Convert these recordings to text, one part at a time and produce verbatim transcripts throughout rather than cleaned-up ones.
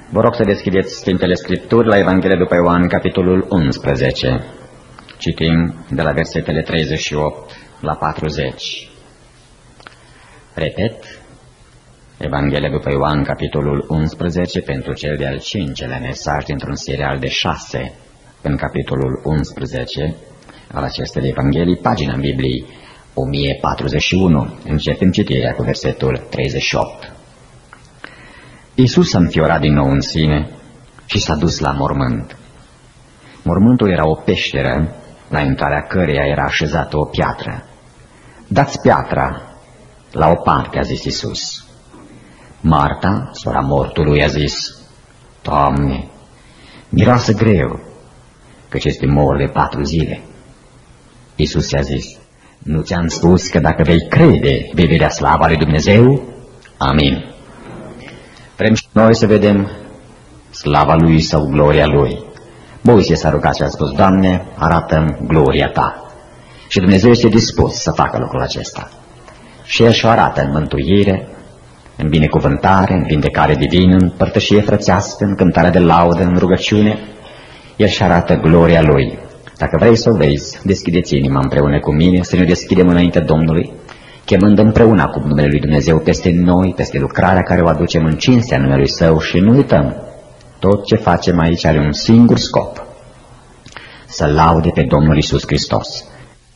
Vă rog să deschideți Sfintele Scripturi la Evanghelia după Ioan, capitolul unsprezece. Citim de la versetele treizeci și opt la patruzeci. Repet, Evanghelia după Ioan, capitolul unsprezece, pentru cel de-al cincelea mesaj dintr-un serial de șase în capitolul unsprezece al acestei Evanghelii, pagina în Bibliei o mie patruzeci și unu. Începem citirea cu versetul treizeci și opt. Iisus s-a înfiorat din nou în sine și s-a dus la mormânt. Mormântul era o peșteră, la intrarea căreia era așezată o piatră. Dați piatra la o parte, a zis Iisus. Marta, sora mortului, a zis: Doamne, miroasă greu, căci este mor de patru zile. Iisus i-a zis: nu ți-am spus că dacă vei crede, vei vedea slava lui Dumnezeu? Amin. Vrem și noi să vedem slava lui sau gloria lui. Moise s-a rugat și a spus: Doamne, arată-mi gloria ta. Și Dumnezeu este dispus să facă lucrul acesta. Și El și-o arată în mântuire, în binecuvântare, în vindecare divină, în părtășie frățească, în cântare de laudă, în rugăciune. El și arată gloria Lui. Dacă vrei să o vezi, deschideți inima împreună cu mine, să ne deschidem înainte Domnului, chemând împreună acum numele Lui Dumnezeu peste noi, peste lucrarea care o aducem în cinstea numelui Său. Și nu uităm, tot ce facem aici are un singur scop: să laude pe Domnul Iisus Hristos.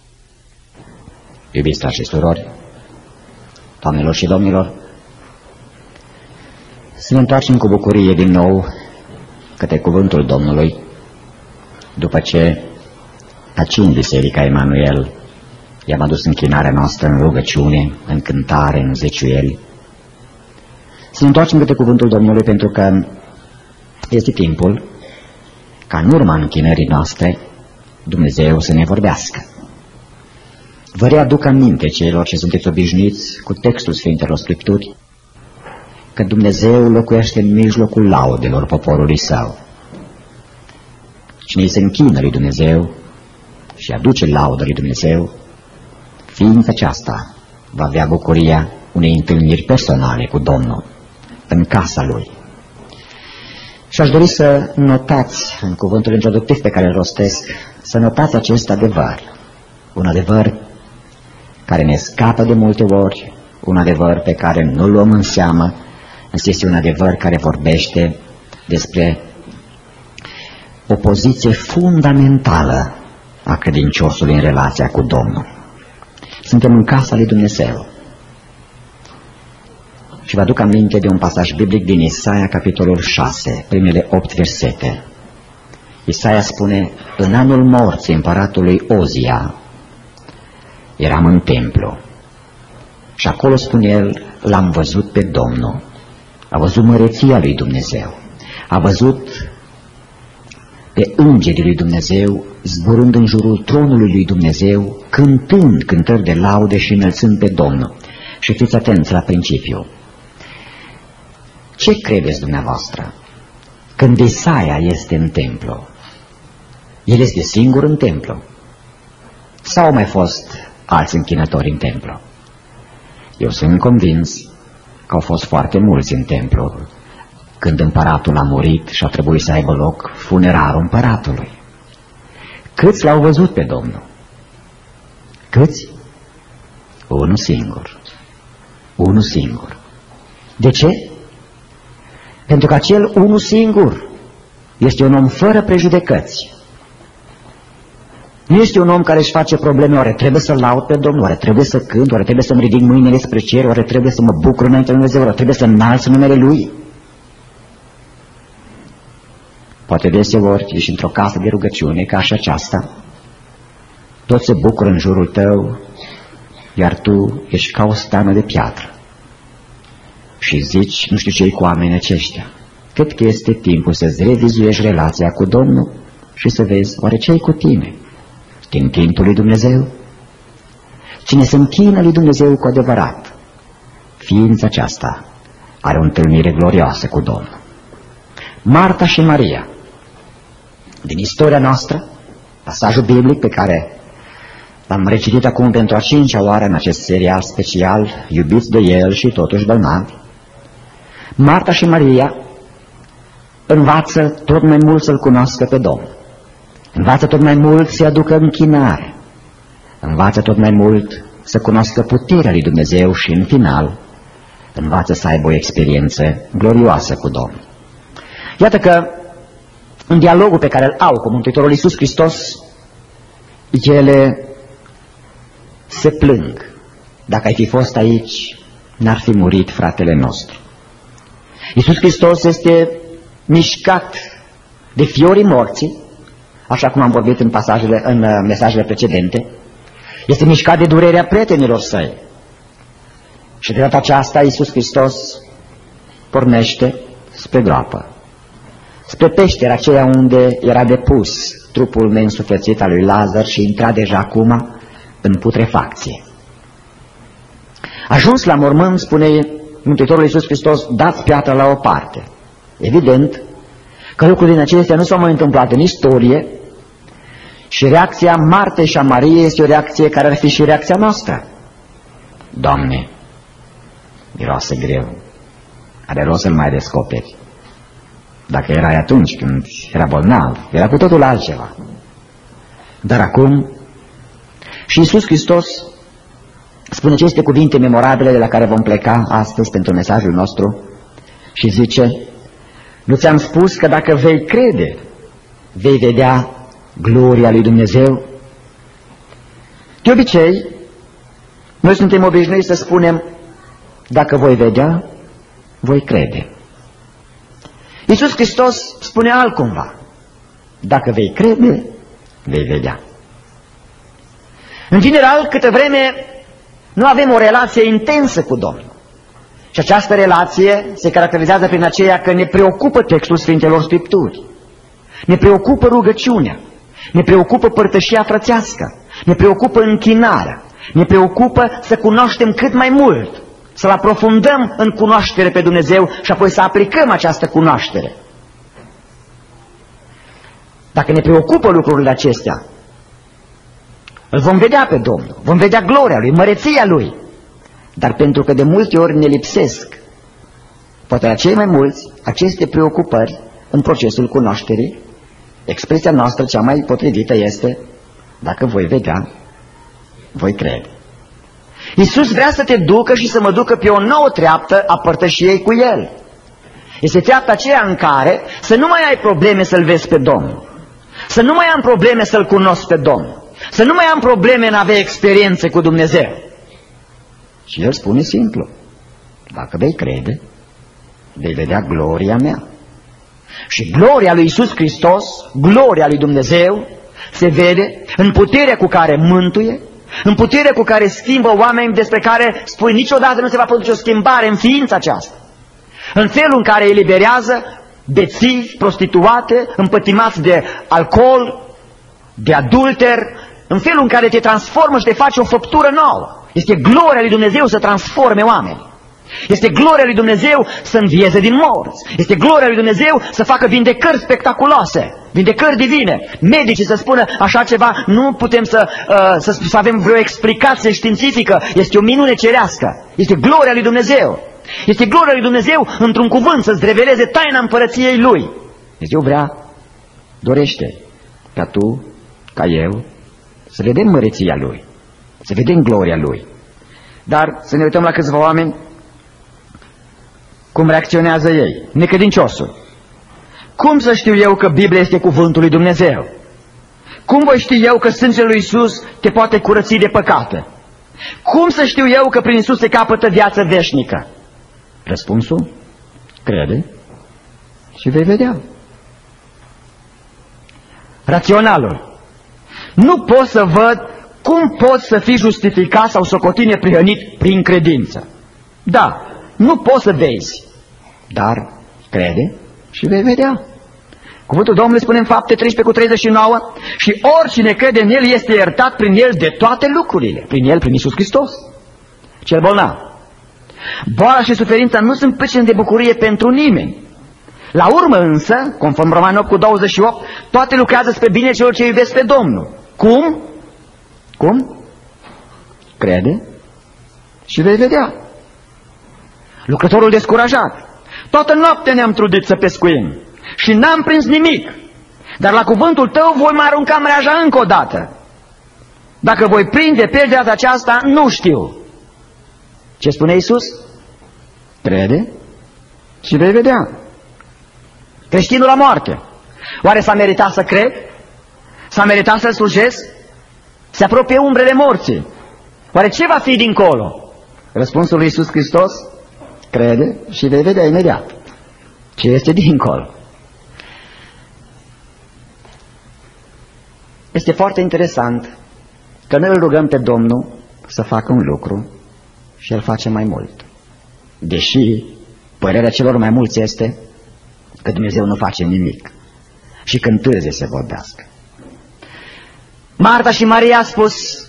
Iubiți frați și surori, doamnelor și domnilor, să ne întoarcem cu bucurie din nou către cuvântul Domnului, după ce aici în Biserica Emanuel i-am adus închinarea noastră în rugăciune, în cântare, în zeciuieli. Să ne întoarcem către cuvântul Domnului, pentru că este timpul ca în urma închinării noastre Dumnezeu să ne vorbească. Vă readuc aminte celor ce sunteți obișnuiți cu textul Sfintelor Scripturi că Dumnezeu locuiește în mijlocul laudelor poporului Său. Cine se închină lui Dumnezeu și aduce laudă lui Dumnezeu, fiindcă aceasta va avea bucuria unei întâlniri personale cu Domnul în casa Lui. Și aș dori să notați în cuvântul introductiv pe care îl rostesc, să notați acest adevăr, un adevăr care ne scapă de multe ori, un adevăr pe care nu-l luăm în seamă, însă este un adevăr care vorbește despre o poziție fundamentală a credinciosului în relația cu Domnul. Suntem în casa lui Dumnezeu. Și vă aduc aminte de un pasaj biblic din Isaia, capitolul șase, primele opt versete. Isaia spune: în anul morții împăratului Ozia eram în templu. Și acolo, spune el, l-am văzut pe Domnul. A văzut măreția lui Dumnezeu. A văzut pe îngerii lui Dumnezeu zburând în jurul tronului lui Dumnezeu, cântând cântări de laude și înălțând pe Domnul. Și fiți atenți la principiu. Ce credeți dumneavoastră? Când Isaia este în templu, el este singur în templu? Sau au mai fost alți închinători în templu? Eu sunt convins că au fost foarte mulți în templu când împăratul a murit și a trebuit să aibă loc funerarul împăratului. Câți l-au văzut pe Domnul? Câți? Unul singur. Unul singur. De ce? Pentru că acel unul singur este un om fără prejudecăți. Nu este un om care își face probleme: oare trebuie să laud pe Domnul, oare trebuie să cânt, oare trebuie să-mi ridic mâinile spre cer, oare trebuie să mă bucur înainte de Dumnezeu, oare trebuie să înalț numele Lui. Poate deseori ești într-o casă de rugăciune ca și aceasta, toți se bucură în jurul tău, iar tu ești ca o stană de piatră și zici: nu știu ce-i cu oamenii aceștia. Cred că este timpul să-ți revizuiești relația cu Domnul și să vezi oare ce-i cu tine. Te închini tu lui Dumnezeu? Cine se închină lui Dumnezeu cu adevărat, ființa aceasta are o întâlnire glorioasă cu Domnul. Marta și Maria, din istoria noastră, pasajul biblic pe care l-am recitit acum pentru a cincea oară în acest serial special, iubiți de El și totuși bolnavi. Marta și Maria învață tot mai mult să-L cunoască pe Domnul. Învață tot mai mult să-i aducă închinare. Învață tot mai mult să cunoască puterea lui Dumnezeu și, în final, învață să aibă o experiență glorioasă cu Domnul. Iată că, în dialogul pe care îl au cu Mântuitorul Iisus Hristos, ele se plâng. Dacă ai fi fost aici, n-ar fi murit fratele nostru. Iisus Hristos este mișcat de fiorii morții, așa cum am vorbit în, pasajele, în mesajele precedente. Este mișcat de durerea prietenilor săi. Și de data aceasta Iisus Hristos pornește spre groapă, spre peștera aceea unde era depus trupul neînsuflețit al lui Lazar și intra deja acum în putrefacție. Ajuns la mormânt, spune Mântuitorul Iisus Hristos, dați piatra la o parte. Evident că lucrurile din acestea nu s-au mai întâmplat în istorie și reacția Martei și a Mariei este o reacție care ar fi și reacția noastră. Doamne, miroase greu, are rost să-L mai descoperi. Dacă erai atunci când era bolnav, era cu totul altceva. Dar acum, și Iisus Hristos spune aceste cuvinte memorabile de la care vom pleca astăzi pentru mesajul nostru și zice: nu ți-am spus că dacă vei crede, vei vedea gloria lui Dumnezeu? De obicei, noi suntem obișnuiți să spunem: dacă voi vedea, voi crede. Iisus Hristos spune altcumva: dacă vei crede, vei vedea. În general, câtă vreme nu avem o relație intensă cu Domnul, și această relație se caracterizează prin aceea că ne preocupă textul Sfintelor Scripturi, ne preocupă rugăciunea, ne preocupă părtășia frățească, ne preocupă închinarea, ne preocupă să cunoaștem cât mai mult, să-L aprofundăm în cunoaștere pe Dumnezeu și apoi să aplicăm această cunoaștere. Dacă ne preocupă lucrurile acestea, îl vom vedea pe Domnul, vom vedea gloria Lui, măreția Lui. Dar pentru că de multe ori ne lipsesc, poate la cei mai mulți, aceste preocupări în procesul cunoașterii, expresia noastră cea mai potrivită este: dacă voi vedea, voi crede. Iisus vrea să te ducă și să mă ducă pe o nouă treaptă a părtășiei cu El. Este treapta aceea în care să nu mai ai probleme să-L vezi pe Domnul, să nu mai am probleme să-L cunosc pe Domnul, să nu mai am probleme în a avea experiențe cu Dumnezeu. Și El spune simplu: dacă vei crede, vei vedea gloria mea. Și gloria lui Iisus Hristos, gloria lui Dumnezeu, se vede în puterea cu care mântuie, în puterea cu care schimbă oameni despre care spui niciodată nu se va produce o schimbare în ființa aceasta, în felul în care eliberează bețivi, prostituate, împătimați de alcool, de adulter, în felul în care te transformă și te face o făptură nouă. Este gloria lui Dumnezeu să transforme oameni. Este gloria lui Dumnezeu să învieze din morți. Este gloria lui Dumnezeu să facă vindecări spectaculoase, vindecări divine. Medicii să spună așa ceva, nu putem să, uh, să, să avem vreo explicație științifică. Este o minune cerească. Este gloria lui Dumnezeu. Este gloria lui Dumnezeu, într-un cuvânt, să-ți reveleze taina împărăției Lui. Dumnezeu vrea, dorește ca tu, ca eu, să vedem măreția Lui, să vedem gloria Lui. Dar să ne uităm la câțiva oameni cum reacționează ei. Necredinciosul: cum să știu eu că Biblia este cuvântul lui Dumnezeu? Cum voi ști eu că sângele lui Iisus te poate curăți de păcate? Cum să știu eu că prin Iisus se capătă viață veșnică? Răspunsul: crede și vei vedea. Raționalul: nu pot să văd cum poți să fii justificat sau socotit neprihănit prin credință. Da, nu poți să vezi, dar crede și vei vedea. Cuvântul Domnului spune în Fapte treisprezece cu treizeci și nouă: și oricine crede în El este iertat prin El de toate lucrurile. Prin El, prin Iisus Hristos, cel bolnav. Boala și suferința nu sunt pricini de bucurie pentru nimeni. La urmă însă, conform Romani opt cu douăzeci și opt, toate lucrează spre bine celor ce iubesc pe Domnul. Cum? Cum? Crede și vei vedea. Lucrătorul descurajat: toată noaptea ne-am trudit să pescuim și n-am prins nimic. Dar la cuvântul tău voi mai arunca mreaja încă o dată. Dacă voi prinde pe de data aceasta, nu știu. Ce spune Iisus? Crede și vei vedea. Creștinul la moarte. Oare s-a meritat să cred? S-a meritat să slujesc? Se apropie umbrele morții. Oare ce va fi dincolo? Răspunsul lui Iisus Hristos? Crede și vei vedea imediat ce este dincolo. Este foarte interesant că noi îl rugăm pe Domnul să facă un lucru și El face mai mult. Deși părerea celor mai mulți este că Dumnezeu nu face nimic și că întârzie să vorbească. Marta și Maria a spus,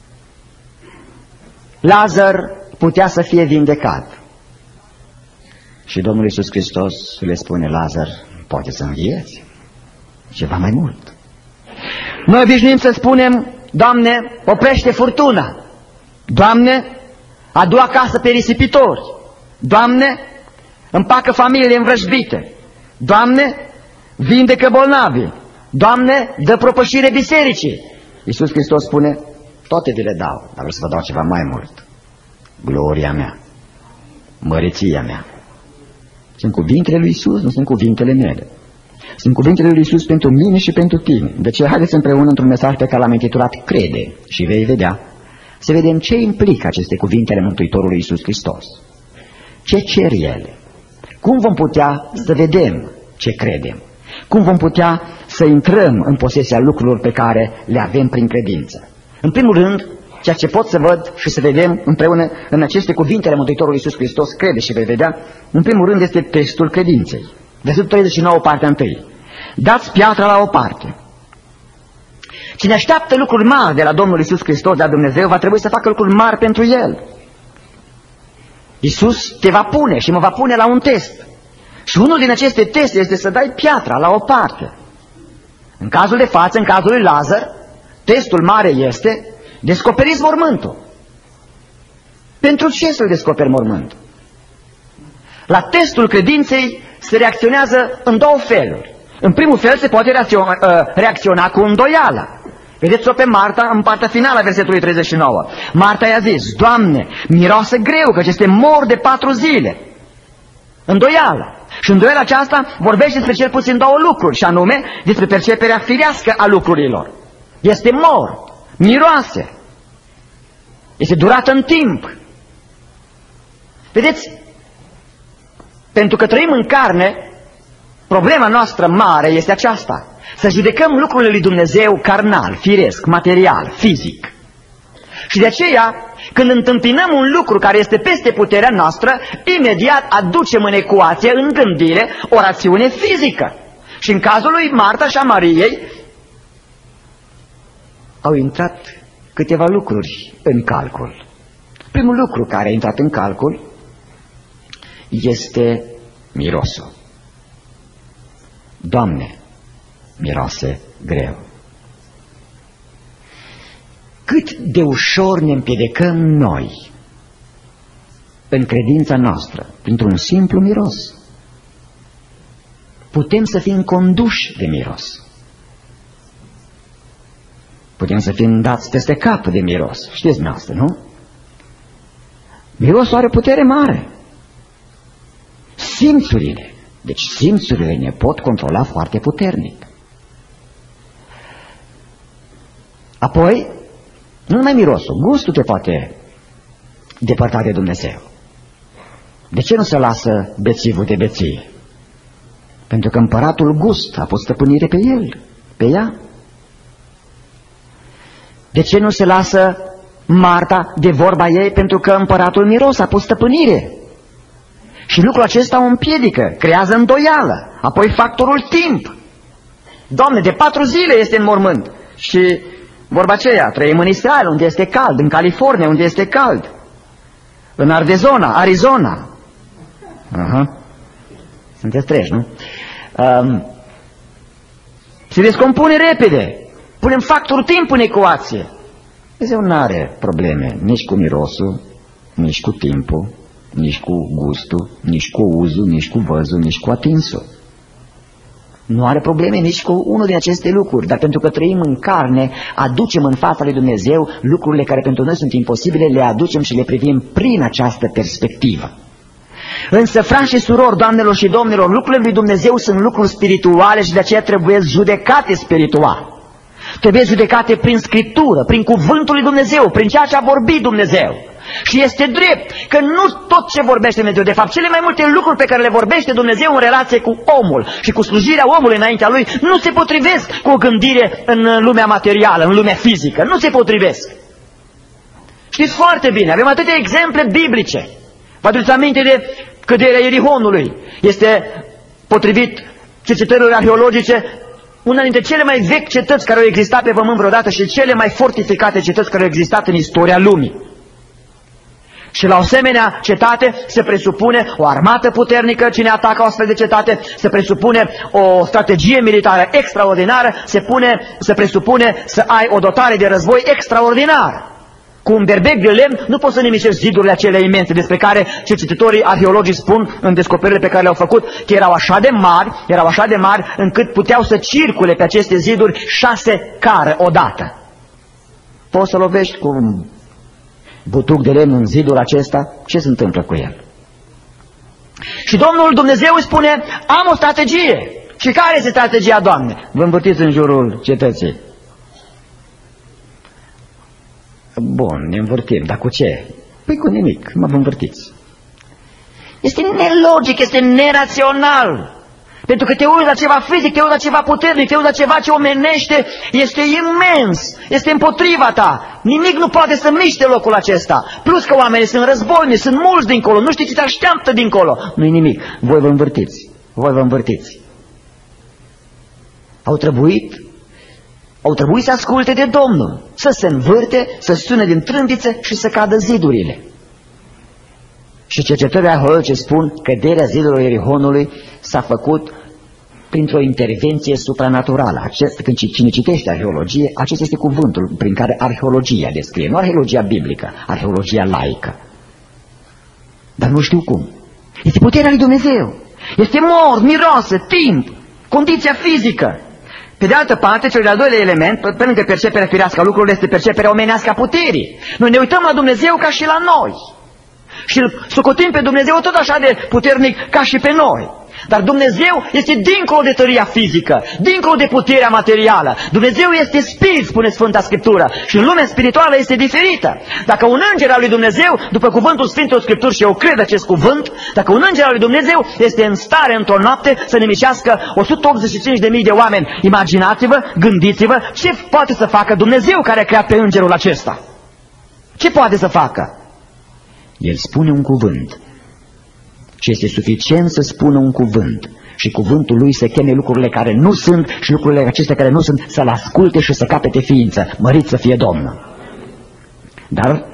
Lazar putea să fie vindecat. Și Domnul Iisus Hristos le spune, Lazar, poate să învieți ceva mai mult. Noi obișnuim să spunem, Doamne, oprește furtuna. Doamne, adu acasă pe risipitori. Doamne, împacă familiile învrăjbite. Doamne, vindecă bolnavii. Doamne, dă propășire bisericii. Iisus Hristos spune, toate vi le dau, dar vreau să vă dau ceva mai mult. Gloria mea, măreția mea. Sunt cuvintele lui Iisus, nu sunt cuvintele mele. Sunt cuvintele lui Iisus pentru mine și pentru tine. Deci haideți împreună într-un mesaj pe care l-am intitulat Crede și vei vedea, să vedem ce implică aceste cuvinte ale Mântuitorului Iisus Hristos. Ce cer ele? Cum vom putea să vedem ce credem? Cum vom putea să intrăm în posesia lucrurilor pe care le avem prin credință? În primul rând, ceea ce pot să văd și să vedem împreună în aceste cuvinte ale Mântuitorului Iisus Hristos, crede și vei vedea, în primul rând este textul credinței. Versetul treizeci și nouă, partea întâi. Dați piatra la o parte. Cine așteaptă lucruri mari de la Domnul Iisus Hristos, de la Dumnezeu, va trebui să facă lucruri mari pentru El. Iisus te va pune și mă va pune la un test. Și unul din aceste teste este să dai piatra la o parte. În cazul de față, în cazul lui Lazar, testul mare este, descoperiți mormântul. Pentru ce să-l descoperi mormântul? La testul credinței se reacționează în două feluri. În primul fel se poate reacționa, reacționa cu îndoială. Vedeți-o pe Marta în partea finală a versetului treizeci și nouă. Marta i-a zis, Doamne, miroase greu, căci este mor de patru zile. Îndoială. Și îndoiala aceasta vorbește despre cel puțin două lucruri, și anume despre perceperea firească a lucrurilor. Este mor, miroase, este durată în timp. Vedeți, pentru că trăim în carne, problema noastră mare este aceasta. Să judecăm lucrurile lui Dumnezeu carnal, firesc, material, fizic. Și de aceea, când întâmpinăm un lucru care este peste puterea noastră, imediat aducem în ecuație, în gândire, o rațiune fizică. Și în cazul lui Marta și a Mariei, au intrat câteva lucruri în calcul. Primul lucru care a intrat în calcul este mirosul. Doamne, miroase greu. Cât de ușor ne împiedicăm noi în credința noastră printr-un simplu miros. Putem să fim conduși de miros. Putem să fim dați peste cap de miros. Știți dumneavoastră, nu? Mirosul are putere mare. Simțurile. Deci simțurile ne pot controla foarte puternic. Apoi, nu numai mirosul, gustul te poate depărta de Dumnezeu. De ce nu se lasă bețivul de beție? Pentru că împăratul gust a pus stăpânire pe el, pe ea. De ce nu se lasă Marta de vorba ei? Pentru că împăratul miros a pus stăpânire. Și lucrul acesta o împiedică, creează îndoială. Apoi factorul timp. Doamne, de patru zile este în mormânt. Și vorba aceea, trăim în Israel, unde este cald, în California, unde este cald, în Arizona, Arizona. Aha. Sunteți treji, nu? Um, se descompune repede. Punem factorul timp în ecuație. Dumnezeu nu are probleme nici cu mirosul, nici cu timpul, nici cu gustul, nici cu uzul, nici cu văzul, nici cu atinsul. Nu are probleme nici cu unul din aceste lucruri, dar pentru că trăim în carne, aducem în fața lui Dumnezeu lucrurile care pentru noi sunt imposibile, le aducem și le privim prin această perspectivă. Însă, frați și surori, doamnelor și domnilor, lucrurile lui Dumnezeu sunt lucruri spirituale și de aceea trebuie judecate spiritual. Trebuie judecate prin Scriptură, prin cuvântul lui Dumnezeu, prin ceea ce a vorbit Dumnezeu. Și este drept că nu tot ce vorbește Dumnezeu, de fapt, cele mai multe lucruri pe care le vorbește Dumnezeu în relație cu omul și cu slujirea omului înaintea lui, nu se potrivesc cu o gândire în lumea materială, în lumea fizică. Nu se potrivesc. Știți foarte bine, avem atâtea exemple biblice. Vă aduceți aminte de căderea Ierihonului. Este, potrivit cercetărilor arheologice, una dintre cele mai vechi cetăți care au existat pe pământ vreodată și cele mai fortificate cetăți care au existat în istoria lumii. Și la o asemenea cetate se presupune o armată puternică, cine atacă o astfel de cetate, se presupune o strategie militară extraordinară, se, pune, se presupune să ai o dotare de război extraordinară. Cu un berbec de lemn nu poți să nimicești zidurile acelea imense, despre care cercetătorii arheologii spun în descoperirile pe care le-au făcut, că erau așa de mari, erau așa de mari încât puteau să circule pe aceste ziduri șase care odată. Poți să lovești cu un butuc de lemn în zidul acesta, ce se întâmplă cu el? Și Domnul Dumnezeu îi spune, am o strategie. Și care este strategia, Doamne? Vă învârtiți în jurul cetății. Bun, ne învârtim, dar cu ce? Păi cu nimic, mă vă învârtiți. Este nelogic, este nerațional. Pentru că te uiți la ceva fizic, te uiți la ceva puternic, te uiți la ceva ce omenește, este imens, este împotriva ta. Nimic nu poate să miște locul acesta. Plus că oamenii sunt războinici, sunt mulți dincolo, nu știi ce te așteaptă dincolo. Nu-i nimic, voi vă învârtiți, voi vă învârtiți. Au trebuit, au trebuit să asculte de Domnul, să se învârte, să sune din trâmbițe și să cadă zidurile. Și cercetările arheologice spun că căderea zidurilor Ierihonului s-a făcut printr-o intervenție supranaturală. Acest, când cine citește arheologie, acesta este cuvântul prin care arheologia descrie, nu arheologia biblică, arheologia laică. Dar nu știu cum. Este puterea lui Dumnezeu. Este mort, miroasă, timp, condiția fizică. Pe de altă parte, cel de-al doilea element, pe lângă perceperea firească a lucrurilor, este perceperea omenească a puterii. Noi ne uităm la Dumnezeu ca și la noi. Și îl socotim pe Dumnezeu tot așa de puternic ca și pe noi. Dar Dumnezeu este dincolo de tăria fizică, dincolo de puterea materială. Dumnezeu este spirit, spune Sfânta Scriptură, și în lumea spirituală este diferită. Dacă un înger al lui Dumnezeu, după cuvântul Sfintelor Scripturi, și eu cred acest cuvânt, dacă un înger al lui Dumnezeu este în stare într-o noapte să nimicească o sută optzeci și cinci de mii de oameni, imaginați-vă, gândiți-vă ce poate să facă Dumnezeu care a creat pe îngerul acesta. Ce poate să facă? El spune un cuvânt și este suficient să spună un cuvânt și cuvântul lui să cheme lucrurile care nu sunt și lucrurile acestea care nu sunt să-l asculte și să capete ființă. Mărit să fie Domnul. Dar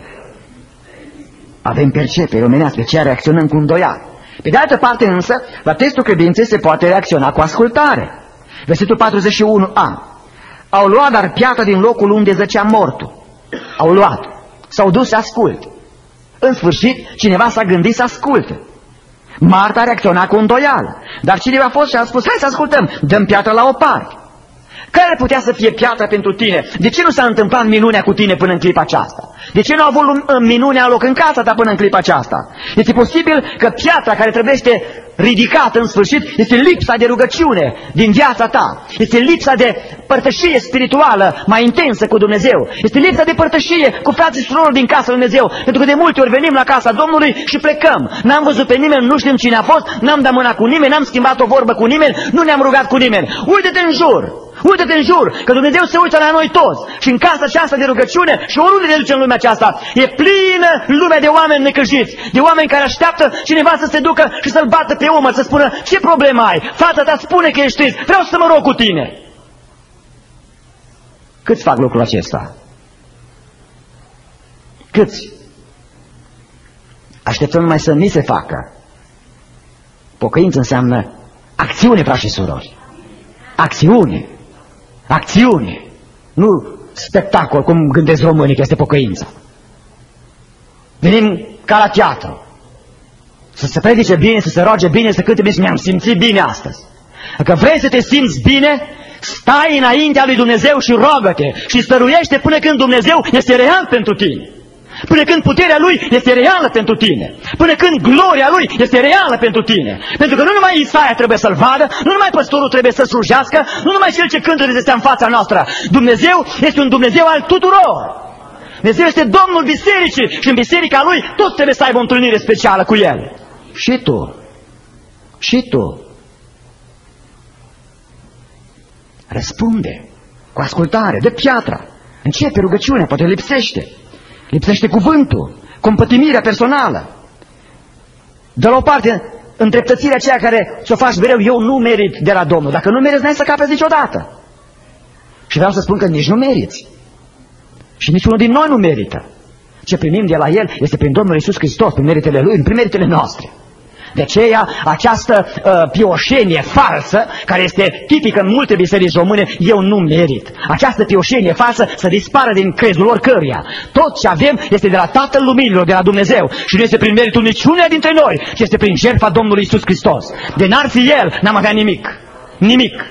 avem percepere omenească, ce reacționăm cu îndoială. Pe de altă parte însă, la testul credinței se poate reacționa cu ascultare. Versetul patruzeci și unu a. Au luat dar piatra din locul unde zăcea mortul. Au luat. S-au dus să asculte. În sfârșit, cineva s-a gândit să asculte. Marta a reacționat cu îndoială, dar cineva a fost și a spus, hai să ascultăm, dăm piatra la o parte. Care ar putea să fie piatra pentru tine? De ce nu s-a întâmplat minunea cu tine până în clipa aceasta? De ce nu a avut minunea loc în casa ta până în clipa aceasta? Este posibil că piatra care trebuiește ridicată în sfârșit este lipsa de rugăciune din viața ta. Este lipsa de părtășie spirituală mai intensă cu Dumnezeu. Este lipsa de părtășie cu frații și surori din casa lui Dumnezeu. Pentru că de multe ori venim la casa Domnului și plecăm. N-am văzut pe nimeni, nu știm cine a fost, n-am dat mâna cu nimeni, n-am schimbat o vorbă cu nimeni, nu ne-am rugat cu nimeni. Uite-te în jur! Uite-te în jur, că Dumnezeu se uită la noi toți. Și în casa aceasta de rugăciune și oriunde ne duce în lumea aceasta, e plină lumea de oameni necăjiți, de oameni care așteaptă cineva să se ducă și să-l bată pe umăr, să spună, ce problemă ai? Fața ta spune că ești trist, vreau să mă rog cu tine. Câți fac lucrul acesta? Câți? Așteptăm numai să ni se facă. Pocăință înseamnă acțiune, frați și surori. Acțiune. Acțiune. Nu spectacol, cum gândesc românii că este pocăința. Venim ca la teatru. Să se predice bine, să se roage bine, să cânte bine și ne-am simțit bine astăzi. Dacă vrei să te simți bine, stai înaintea lui Dumnezeu și roagă-te și stăruiește până când Dumnezeu este real pentru tine. Până când puterea Lui este reală pentru tine. Până când gloria Lui este reală pentru tine. Pentru că nu numai Isaia trebuie să-L vadă, nu numai păstorul trebuie să slujească, nu numai cel ce cântă de stea în fața noastră. Dumnezeu este un Dumnezeu al tuturor. Dumnezeu este Domnul bisericii și în biserica Lui toți trebuie să aibă o întâlnire specială cu El. Și tu. Și tu. Răspunde cu ascultare, dă piatra. Începe rugăciunea, poate lipsește. Lipsește cuvântul, compătimirea personală. De la o parte, îndreptățirea aceea care ți-o faci mereu, eu nu merit de la Domnul. Dacă nu meriți, n-ai să capezi niciodată. Și vreau să spun că nici nu meriți. Și niciunul din noi nu merită. Ce primim de la El este prin Domnul Iisus Hristos, prin meritele Lui, prin meritele noastre. De aceea, această uh, pioșenie falsă, care este tipică în multe biserici române, eu nu merit. Această pioșenie falsă să dispară din crezul oricăruia. Tot ce avem este de la Tatăl Luminilor, de la Dumnezeu. Și nu este prin meritul niciunea dintre noi, ci este prin jertfa Domnului Iisus Hristos. De n-ar fi El, n-am avea nimic. Nimic.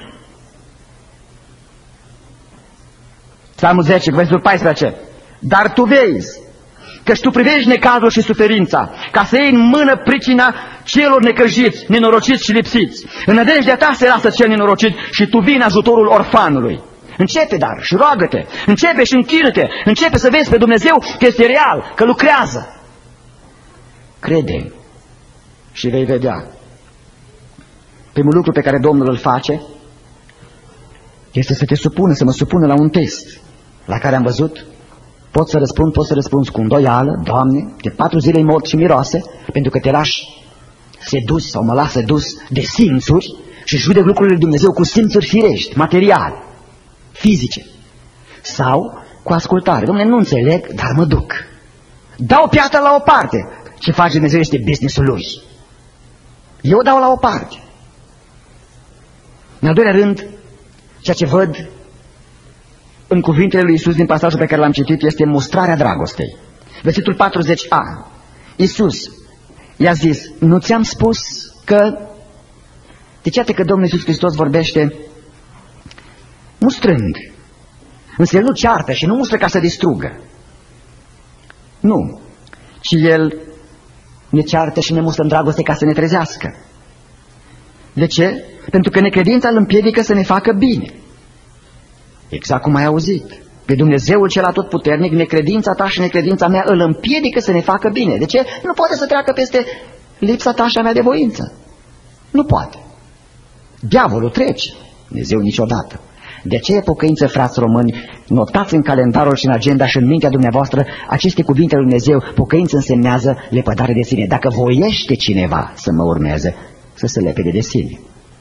Psalmul zece, versetul paisprezece. Dar tu vezi, căci tu privești necazul și suferința, ca să iei în mână pricina celor necăjiți, nenorociți și lipsiți. În nădejdea ta se lasă cel nenorocit și tu vii în ajutorul orfanului. Începe dar și roagă-te, începe și închină-te, începe să vezi pe Dumnezeu că este real, că lucrează. Crede și vei vedea. Primul lucru pe care Domnul îl face este să te supună, să mă supună la un test la care am văzut. Pot să răspund, pot să răspunzi cu îndoială, Doamne, de patru zile mort și miroase, pentru că te lași sedus sau mă las sedus de simțuri și judec lucrurile lui Dumnezeu cu simțuri firești, materiale, fizice. Sau cu ascultare. Dom'le, nu înțeleg, dar mă duc. Dau piatra la o parte. Ce face Dumnezeu este business-ul Lui. Eu dau la o parte. În al doilea rând, ceea ce văd în cuvintele lui Iisus din pasajul pe care l-am citit este mustrarea dragostei. Versetul patruzeci a. Iisus i-a zis, nu ți-am spus că... Deci iată că Domnul Iisus Hristos vorbește mustrând. Însă El nu ceartă și nu mustră ca să distrugă. Nu. Ci El ne ceartă și ne mustră în dragoste ca să ne trezească. De ce? Pentru că necredința îl împiedică să ne facă bine. Exact cum ai auzit. Pe Dumnezeul cel atotputernic, necredința ta și necredința mea îl împiedică să ne facă bine. De ce? Nu poate să treacă peste lipsa ta și a mea de voință. Nu poate. Diavolul trece. Dumnezeu niciodată. De aceea, pocăință, frați români, notați în calendarul și în agenda și în mintea dumneavoastră aceste cuvinte lui Dumnezeu. Pocăință însemnează lepădare de sine. Dacă voiește cineva să mă urmeze, să se lepede de sine.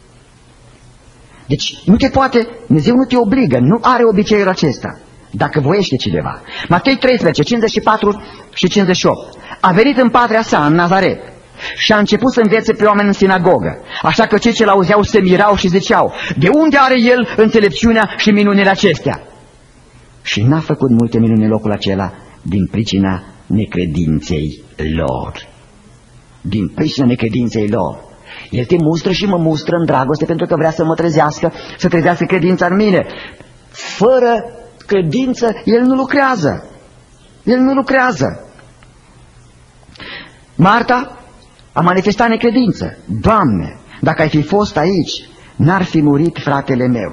Deci nu te poate, Dumnezeu nu te obligă, nu are obiceiul acesta, dacă voiește cineva. Matei treisprezece, cincizeci și patru și cincizeci și opt. A venit în patria sa, în Nazaret, și a început să învețe pe oameni în sinagogă. Așa că cei ce l-auzeau se mirau și ziceau, de unde are el înțelepciunea și minunile acestea? Și n-a făcut multe minuni în locul acela din pricina necredinței lor. Din pricina necredinței lor. El te mustră și mă mustră în dragoste pentru că vrea să mă trezească, să trezească credința în mine. Fără credință, El nu lucrează. El nu lucrează. Marta a manifestat necredință. Doamne, dacă ai fi fost aici, n-ar fi murit fratele meu.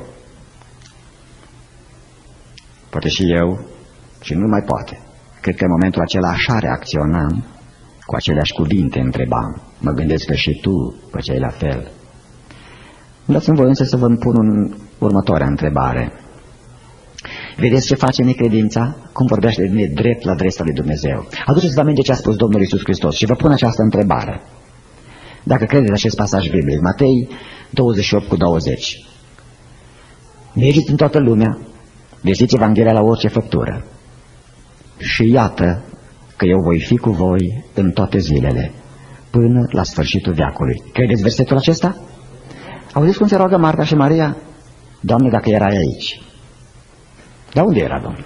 Poate și eu, și nu mai poate. Cred că în momentul acela așa reacționam, cu aceleași cuvinte întrebam. Mă gândesc că și tu făceai la fel. Dați-mi voi însă să vă pun un următoarea întrebare. Vedeți ce face necredința? Cum vorbește de mine drept la adresa lui Dumnezeu. Aduceți-vă aminte ce a spus Domnul Iisus Hristos și vă pun această întrebare. Dacă credeți acest pasaj biblic, Matei douăzeci și opt cu douăzeci. Mergeți în toată lumea, vestiți Evanghelia la orice făptură. Și iată că eu voi fi cu voi în toate zilele, până la sfârșitul veacului. Credeți versetul acesta? Auziți cum se roagă Marta și Maria? Doamne, dacă erai aici. Dar unde era Domnul?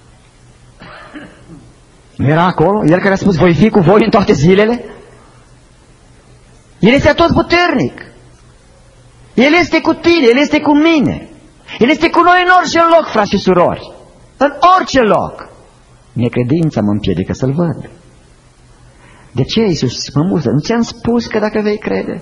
Nu era acolo? El care a spus, voi fi cu voi în toate zilele? El este atotputernic. El este cu tine, El este cu mine. El este cu noi în orice loc, frați și surori. În orice loc. Necredința mă împiedică să-L văd. De ce Iisus mă mustră? Nu ți-am spus că dacă vei crede?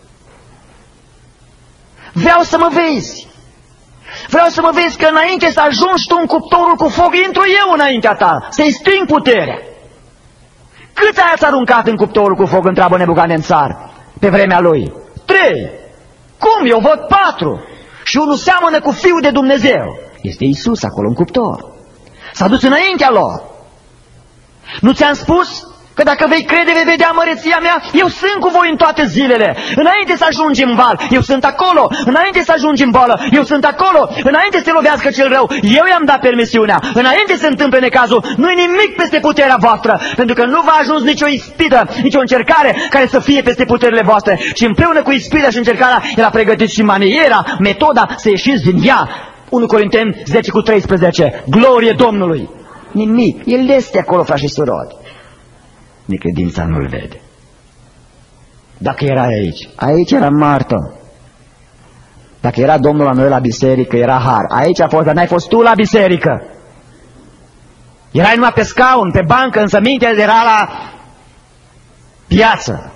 Vreau să mă vezi. Vreau să mă vezi că înainte să ajungi tu în cuptorul cu foc, intru eu înaintea ta, să-i sting puterea. Câți ați aruncat în cuptorul cu foc, întreabă Nebucanețar, pe vremea lui? Trei. Cum? Eu văd patru. Și unul seamănă cu Fiul de Dumnezeu. Este Iisus acolo în cuptor. S-a dus înaintea lor. Nu ți-am spus că dacă vei crede, vei vedea măreția mea? Eu sunt cu voi în toate zilele. Înainte să ajungi în val, eu sunt acolo. Înainte să ajungi în boală, eu sunt acolo. Înainte să te lovească cel rău, eu i-am dat permisiunea. Înainte să se întâmple necazul, nu-i nimic peste puterea voastră. Pentru că nu va ajuns nicio ispită, nicio încercare care să fie peste puterile voastre. Și împreună cu ispita și încercarea, El a pregătit și maniera, metoda să ieșiți din ea. unu Corinteni zece cu treisprezece. Glorie Domnului. Nimic. El este acolo, frați și surori. Necredința nu-L vede. Dacă era aici, aici era martă. Dacă era Domnul la noi la biserică, era har. Aici a fost, dar n-ai fost tu la biserică. Erai numai pe scaun, pe bancă, însă mintea era la piață.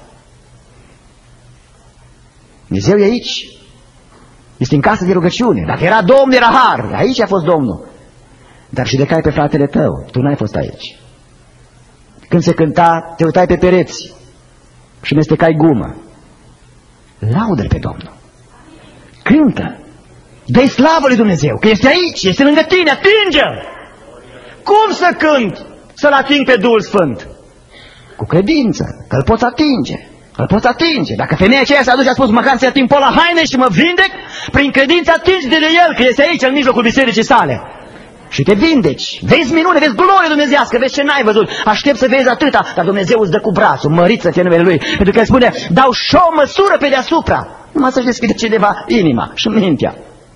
Dumnezeu e aici. Este în casă de rugăciune. Dacă era Domnul, era har. Aici a fost Domnul. Dar și decai pe fratele tău. Tu n-ai fost aici. Când se cânta, te uitai pe pereți și mestecai gumă. Laudă-L pe Domnul. Cântă. Dă-i slavă lui Dumnezeu, că este aici, este lângă tine, atinge-L. Cum să cânt, să-L ating pe Duhul Sfânt? Cu credință, că îl poți atinge. Îl poți atinge. Dacă femeia aceea s-a dus și a spus, măcar să-i ating pola haine și mă vindec, prin credință atingi de El, că este aici, în mijlocul bisericii sale. Și te vindeci, vezi minune, vezi glorie dumnezeiască, vezi ce n-ai văzut, aștept să vezi atâta, dar Dumnezeu îți dă cu brațul, mărit să fie numele Lui, pentru că El spune, dau și o măsură pe deasupra, numai să-și deschide cineva inima și mintea.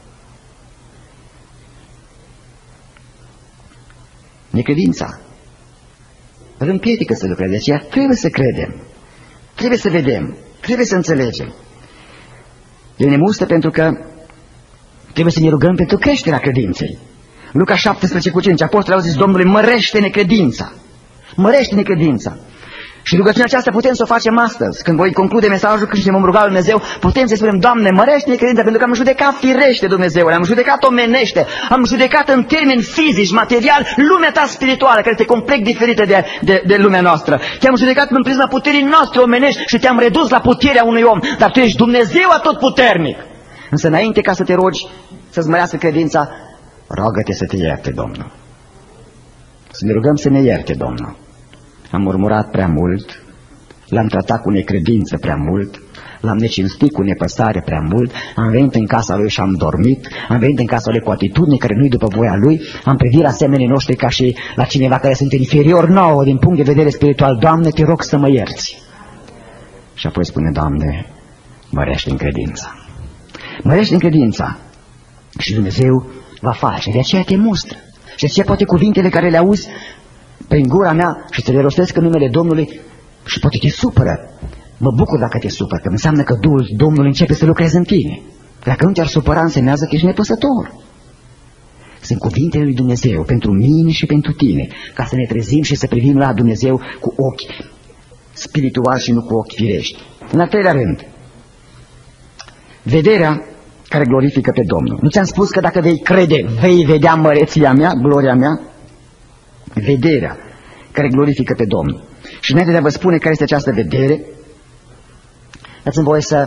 Necredința îl împiedică să lucreze, de aceea trebuie să credem, trebuie să vedem, trebuie să înțelegem. El ne mustră pentru că trebuie să ne rugăm pentru creșterea credinței. Luca șaptesprezece cu cinci, apostolii au zis Domnului, mărește-ne credința, mărește-ne credința. Și rugăciunea aceasta putem să o facem astăzi. Când voi conclude mesajul, când ne vom ruga lui Dumnezeu, putem să spunem, Doamne, mărește-ne credința, pentru că am judecat firește, Dumnezeu, am judecat omenește, am judecat în termeni fizici, material, lumea ta spirituală, care este complet diferită de, de, de lumea noastră. Te-am judecat în prisma puterii noastre omenești și te-am redus la puterea unui om, dar Tu ești Dumnezeu atotputernic. Însă înainte ca să te rogi să-ți mărească credința, roagă-te să te ierte, Domnul. Să ne rugăm să ne ierte, Domnul. Am murmurat prea mult, l-am tratat cu necredință prea mult, l-am necinstit cu nepăsare prea mult, am venit în casa Lui și am dormit, am venit în casa Lui cu atitudine care nu-i după voia Lui, am privit la semenii noștri ca și la cineva care sunt inferior nouă din punct de vedere spiritual. Doamne, te rog să mă ierți. Și apoi spune, Doamne, mărește în credința. Mărește în credința. Și Dumnezeu va face, de aceea te mustră. Și de aceea poate cuvintele care le auzi prin gura mea și să le rostesc în numele Domnului și poate te supără. Mă bucur dacă te supără, că înseamnă că Duhul Domnului începe să lucreze în tine. Dacă nu te-ar supăra, însemnează că ești nepăsător. Sunt cuvintele lui Dumnezeu pentru mine și pentru tine, ca să ne trezim și să privim la Dumnezeu cu ochi spirituali și nu cu ochi firești. În al treilea rând, vederea care glorifică pe Domnul. Nu ți-am spus că dacă vei crede, vei vedea măreția mea, gloria mea? Vederea care glorifică pe Domnul. Și înainte de a vă spune care este această vedere, dați-mi voie să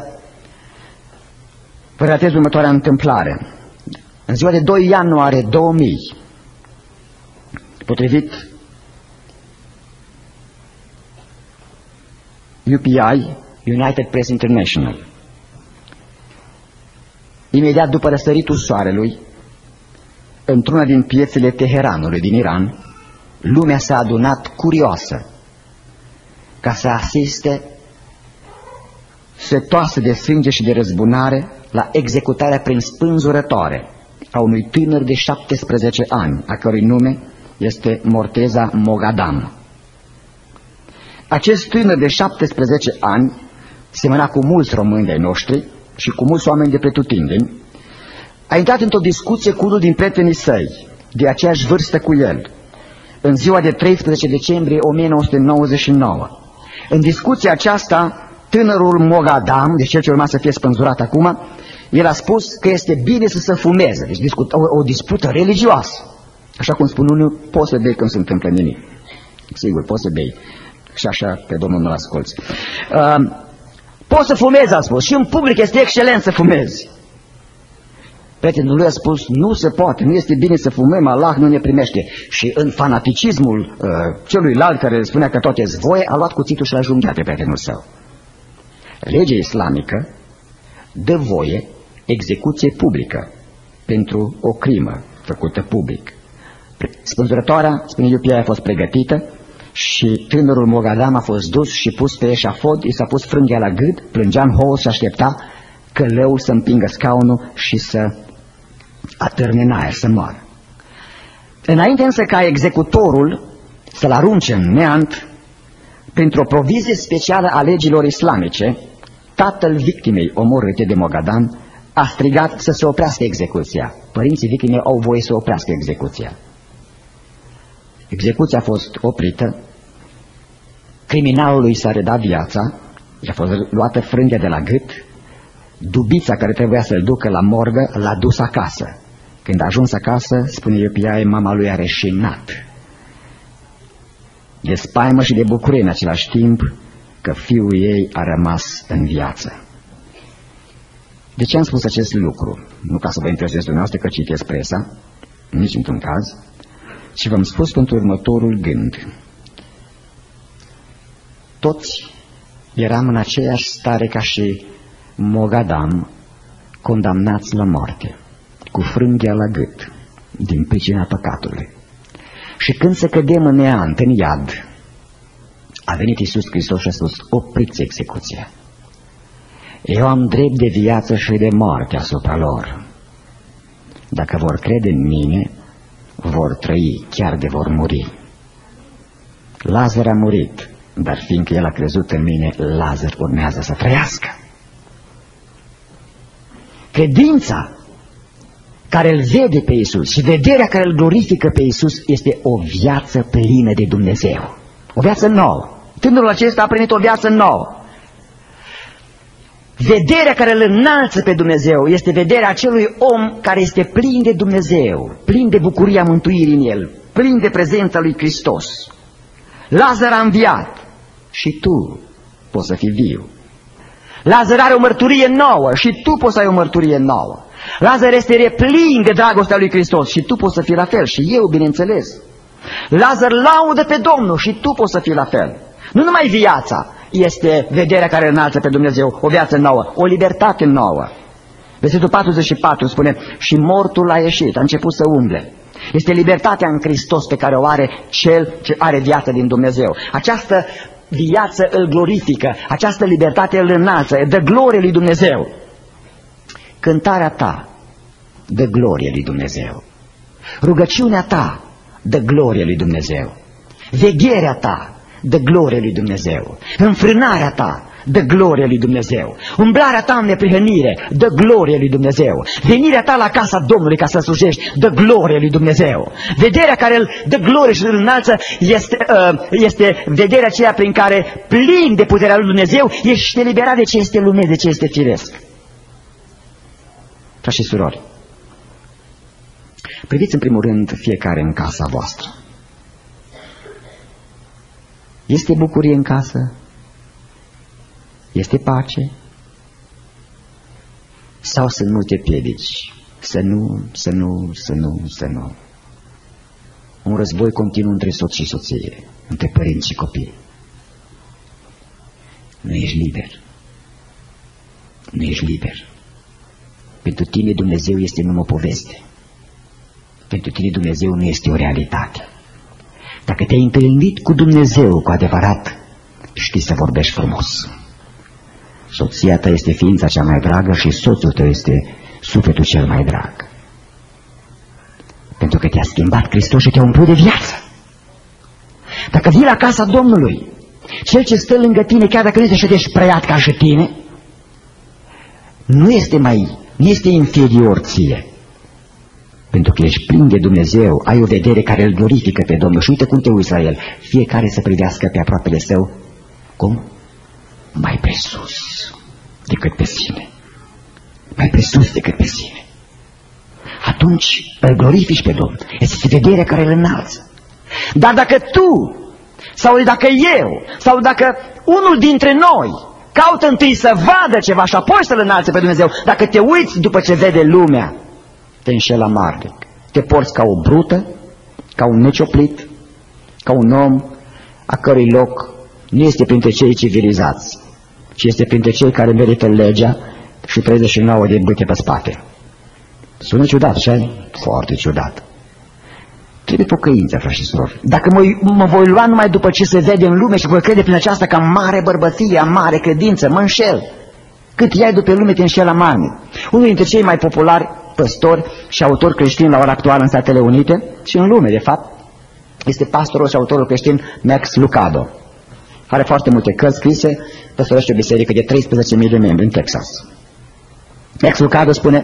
vă relatez următoarea întâmplare. În ziua de doi ianuarie două mii, potrivit U P I, United Press International, imediat după răsăritul soarelui, într-una din piețele Teheranului din Iran, lumea s-a adunat curioasă ca să asiste setoasă de sânge și de răzbunare la executarea prin spânzurătoare a unui tânăr de șaptesprezece ani, a cărui nume este Morteza Moghadam. Acest tânăr de șaptesprezece ani semăna cu mulți români de-ai noștri, și cu mulți oameni de pretutindeni, a intrat într-o discuție cu unul din prietenii săi, de aceeași vârstă cu el, în ziua de treisprezece decembrie o mie nouă sute nouăzeci și nouă. În discuția aceasta, tânărul Mogadam, deci cel ce urma să fie spânzurat acum, el a spus că este bine să se fumeze, deci discut, o, o dispută religioasă. Așa cum spun unul, poți să bei când se întâmplă nimic. Sigur, poți să bei. Și așa pe Domnul nu-l asculți. Uh, poți să fumezi, a spus, și în public este excelent să fumezi. Prietenul lui a spus, nu se poate, nu este bine să fumăm, Allah nu ne primește. Și în fanaticismul uh, celuilalt care spunea că toate îți voie, a luat cuțitul și l-a junghiat pe prietenul său. Legea islamică dă voie execuție publică pentru o crimă făcută public. Spânzurătoarea, spune Iupia, a fost pregătită și tânărul Mogadam a fost dus și pus pe eșafod, i s-a pus frânghia la gât, plângea în hoos și aștepta că lăul să împingă scaunul și să atârne în aer, să moară. Înainte însă ca executorul să-l arunce în neant, printr-o provizie specială a legilor islamice, tatăl victimei omorâte de Mogadam a strigat să se oprească execuția. Părinții victimei au voie să oprească execuția. Execuția a fost oprită, criminalului s-a redat viața, i-a fost luată frânghia de la gât, dubița care trebuia să-l ducă la morgă l-a dus acasă. Când a ajuns acasă, spune Iupiae, mama lui a reșinat de spaimă și de bucurie în același timp că fiul ei a rămas în viață. De ce am spus acest lucru? Nu ca să vă interesez dumneavoastră că citesc presa, nici într-un caz, ci v-am spus pentru următorul gând. Toți eram în aceeași stare ca și Mogadam, condamnați la moarte, cu frânghia la gât, din pricina păcatului. Și când să cădem în neant, în iad, a venit Iisus Hristos și a spus, opriți execuția. Eu am drept de viață și de moarte asupra lor. Dacă vor crede în mine, vor trăi, chiar de vor muri. Lazar a murit, dar fiindcă el a crezut în mine, Lazar urmează să trăiască. Credința care îl vede pe Iisus și vederea care îl glorifică pe Iisus este o viață plină de Dumnezeu. O viață nouă. Tânărul acesta a primit o viață nouă. Vederea care îl înalță pe Dumnezeu este vederea acelui om care este plin de Dumnezeu, plin de bucuria mântuirii în el, plin de prezența lui Hristos. Lazar a înviat și tu poți să fii viu. Lazar are o mărturie nouă și tu poți să ai o mărturie nouă. Lazar este replin de dragostea lui Hristos și tu poți să fii la fel și eu, bineînțeles. Lazar laudă pe Domnul și tu poți să fii la fel. Nu numai viața este vederea care înalță pe Dumnezeu, o viață nouă, o libertate nouă. Versetul patruzeci și patru spune, și mortul a ieșit, a început să umble. Este libertatea în Hristos pe care o are cel ce are viață din Dumnezeu. Această viață îl glorifică, această libertate îl înalță, dă glorie lui Dumnezeu. Cântarea ta dă glorie lui Dumnezeu. Rugăciunea ta dă glorie lui Dumnezeu. Vegherea ta dă glorie lui Dumnezeu. Înfrânarea ta dă glorie lui Dumnezeu. Umblarea ta în neprihănire dă glorie lui Dumnezeu. Venirea ta la casa Domnului ca să slujești dă glorie lui Dumnezeu. Vederea care îl dă glorie și îl înalță este, uh, este vederea aceea prin care, plin de puterea lui Dumnezeu, ești eliberat de ce este lume, de ce este firesc. Frați și surori, priviți în primul rând fiecare în casa voastră. Este bucurie în casă? Este pace? Sau sunt multe piedici? Să nu, să nu, să nu, să nu. Un război continuu între soț și soție, între părinți și copii. Nu ești liber. Nu ești liber. Pentru tine Dumnezeu este numai o poveste. Pentru tine Dumnezeu nu este o realitate. Dacă te-ai întâlnit cu Dumnezeu cu adevărat, știi să vorbești frumos. Soția ta este ființa cea mai dragă și soțul tău este sufletul cel mai drag. Pentru că te-a schimbat Hristos și te-a umplut de viață. Dacă vii la casa Domnului, cel ce stă lângă tine, chiar dacă nu este așa de șprăiat ca și tine, nu este mai, nu este inferior ție. Pentru că ești plin de Dumnezeu, ai o vedere care îl glorifică pe Domnul. Și uite cum te uiți la El. Fiecare să privească pe aproapele său. Cum? Mai presus decât pe sine. Mai presus decât pe sine. Atunci îl glorifici pe Domnul. Este vederea care îl înalță. Dar dacă tu, sau dacă eu, sau dacă unul dintre noi caută întâi să vadă ceva și apoi să-L înalțe pe Dumnezeu, dacă te uiți după ce vede lumea, te înșeli amarnic. Te porți ca o brută, ca un necioplit, ca un om a cărui loc nu este printre cei civilizați, ci este printre cei care merită legea și treizeci și nouă de bâte pe spate. Sună ciudat, așa? Foarte ciudat. Trebuie pocăință, frați și surori. Dacă mă, mă voi lua numai după ce se vede în lume și voi crede prin aceasta ca mare bărbăție, mare credință, mă înșel. Cât iai după lume, te înșel amarnic. Unul dintre cei mai populari păstori și autori creștini la ora actuală în Statele Unite și în lume, de fapt, este pastorul și autorul creștin Max Lucado. Are foarte multe cărți scrise, păstorește o biserică de treisprezece mii de membri în Texas. Max Lucado spune: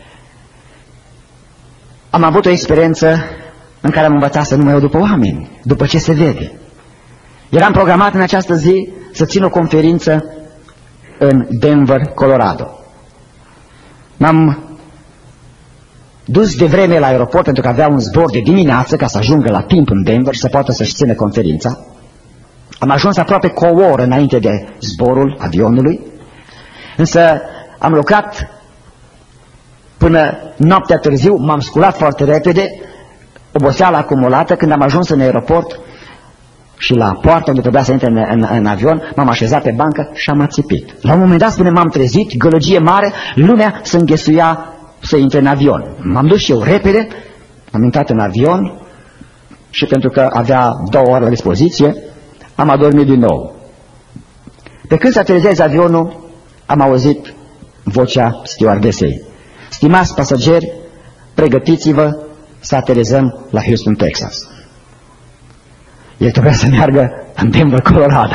am avut o experiență în care am învățat să nu mă iau după oameni, după ce se vede. Eram programat în această zi să țin o conferință în Denver, Colorado. M-am dus de vreme la aeroport pentru că avea un zbor de dimineață ca să ajungă la timp în Denver și să poată să-și țină conferința. Am ajuns aproape cu o oră înainte de zborul avionului, însă am lucrat până noaptea târziu, m-am sculat foarte repede, oboseala acumulată. Când am ajuns în aeroport și la poartă unde trebuia să intre în, în, în avion, m-am așezat pe bancă și am ațipit. La un moment dat, spune, m-am trezit, gălăgie mare, lumea se înghesuia să intre în avion. M-am dus și eu repede, am intrat în avion și pentru că avea două ore la dispoziție, am adormit din nou. Pe când se aterizează avionul, am auzit vocea stewardesei: stimați pasageri, pregătiți-vă să aterizăm la Houston, Texas. El trebuia să meargă în Denver, Colorado.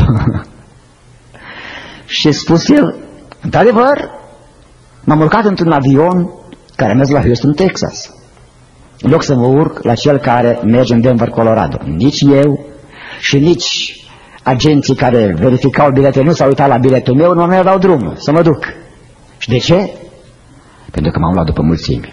Și spus el: într-adevăr, m-am urcat într-un avion care merge la Houston, Texas, în loc să mă urc la cel care merge în Denver, Colorado. Nici eu și nici agenții care verificau biletele nu s-au uitat la biletul meu, nu mi-au dat drumul să mă duc. Și de ce? Pentru că m-am luat după mulțime,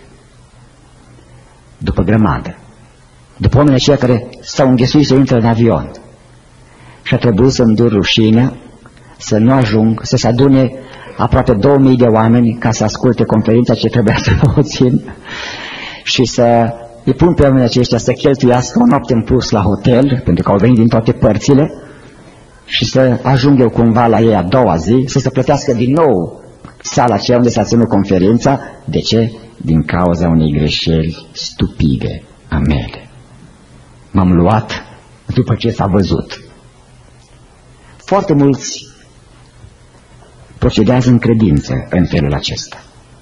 după grămadă, după oamenii aceia care s-au înghesuit să intre în avion. Și a trebuit să îndur rușinea, să nu ajung, să se adune aproape două mii de oameni ca să asculte conferința ce trebuia să o țin și să îi pun pe oamenii aceștia să cheltuiască o noapte în plus la hotel, pentru că au venit din toate părțile, și să ajung eu cumva la ei a doua zi, să se plătească din nou sala aceea unde s-a ținut conferința. De ce? Din cauza unei greșeli stupide a mele. M-am luat după ce s-a văzut. Foarte mulți procedează în credință în felul acesta.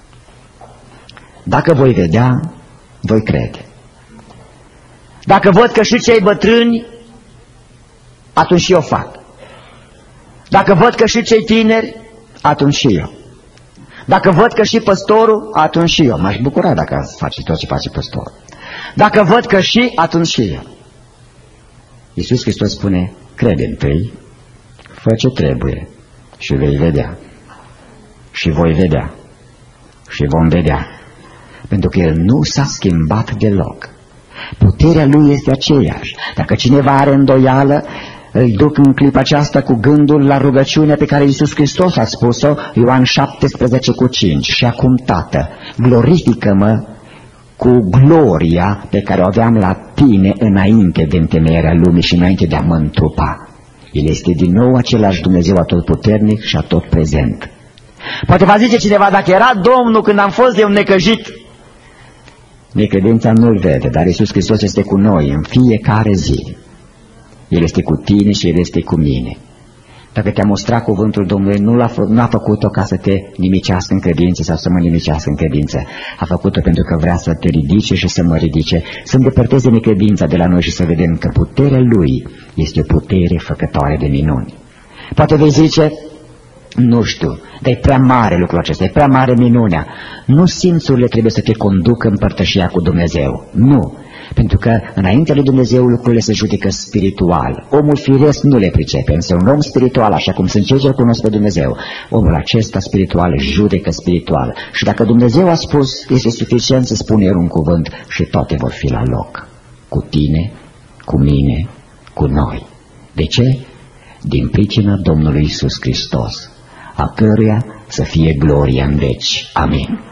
Dacă voi vedea, voi crede. Dacă văd că și cei bătrâni, atunci și eu fac. Dacă văd că și cei tineri, atunci și eu. Dacă văd că și păstorul, atunci și eu. M-aș bucura dacă ați face tot ce face păstorul. Dacă văd că și, atunci și eu. Iisus Hristos spune: crede întâi, fă ce trebuie și vei vedea. Și voi vedea. Și vom vedea. Pentru că El nu s-a schimbat deloc. Puterea Lui este aceeași. Dacă cineva are îndoială, îl duc în clipa aceasta cu gândul la rugăciunea pe care Iisus Hristos a spus-o, Ioan șaptesprezece cu cinci. Și acum, Tată, glorifică-mă cu gloria pe care o aveam la tine înainte de întemeierea lumii și înainte de a mă întrupa. El este din nou același Dumnezeu atotputernic și atotprezent. Poate va zice cineva: dacă era Domnul când am fost eu necăjit. Necredința nu-L vede, dar Iisus Hristos este cu noi în fiecare zi. El este cu tine și El este cu mine. Dacă te-a mostrat cuvântul Domnului, nu l-a fă, nu a făcut-o ca să te nimicească în credință sau să mă nimicească în credință. A făcut-o pentru că vrea să te ridice și să mă ridice, să îndepărteze necredința de la noi și să vedem că puterea Lui este o putere făcătoare de minuni. Poate vei zice: Nu știu, dar e prea mare lucrul acesta, e prea mare minunea. Nu simțurile trebuie să te conducă în părtășia cu Dumnezeu, nu. Pentru că înaintea lui Dumnezeu lucrurile se judecă spiritual. Omul firesc nu le pricepe, însă un om spiritual, așa cum sunt cei ce cunosc pe Dumnezeu, omul acesta spiritual judecă spiritual. Și dacă Dumnezeu a spus, este suficient să spune el un cuvânt și toate vor fi la loc. Cu tine, cu mine, cu noi. De ce? Din pricina Domnului Iisus Hristos, a căruia să fie gloria în veci. Amin.